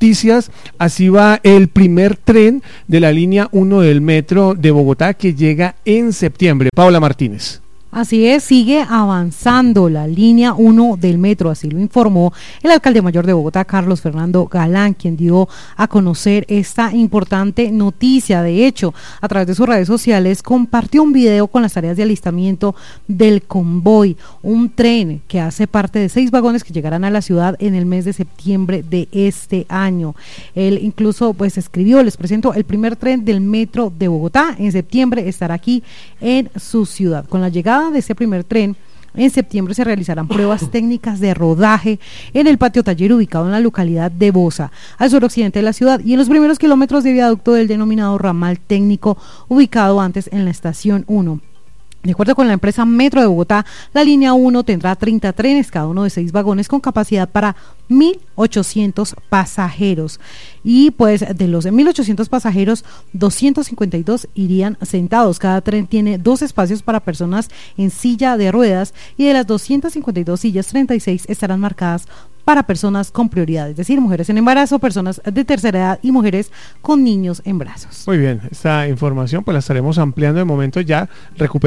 noticias, así va el primer tren de la línea 1 del metro de Bogotá que llega en septiembre. Paula Martínez. Así es, sigue avanzando la línea 1 del metro, así lo informó el alcalde mayor de Bogotá, Carlos Fernando Galán, quien dio a conocer esta importante noticia. De hecho, a través de sus redes sociales compartió un video con las tareas de alistamiento del convoy, un tren que hace parte de 6 vagones que llegarán a la ciudad en el mes de septiembre de este año. Él incluso escribió: les presento el primer tren del metro de Bogotá, en septiembre estará aquí en su ciudad. Con la llegada de este primer tren, en septiembre se realizarán pruebas técnicas de rodaje en el patio taller ubicado en la localidad de Bosa, al suroccidente de la ciudad, y en los primeros kilómetros de viaducto del denominado ramal técnico ubicado antes en la estación 1. De acuerdo con la empresa Metro de Bogotá, la línea 1 tendrá 30 trenes, cada uno de 6 vagones con capacidad para 1.800 pasajeros. Y de los 1.800 pasajeros, 252 irían sentados. Cada tren tiene 2 espacios para personas en silla de ruedas, y de las 252 sillas, 36 estarán marcadas para personas con prioridad, es decir, mujeres en embarazo, personas de tercera edad y mujeres con niños en brazos. Muy bien, esta información la estaremos ampliando de momento ya.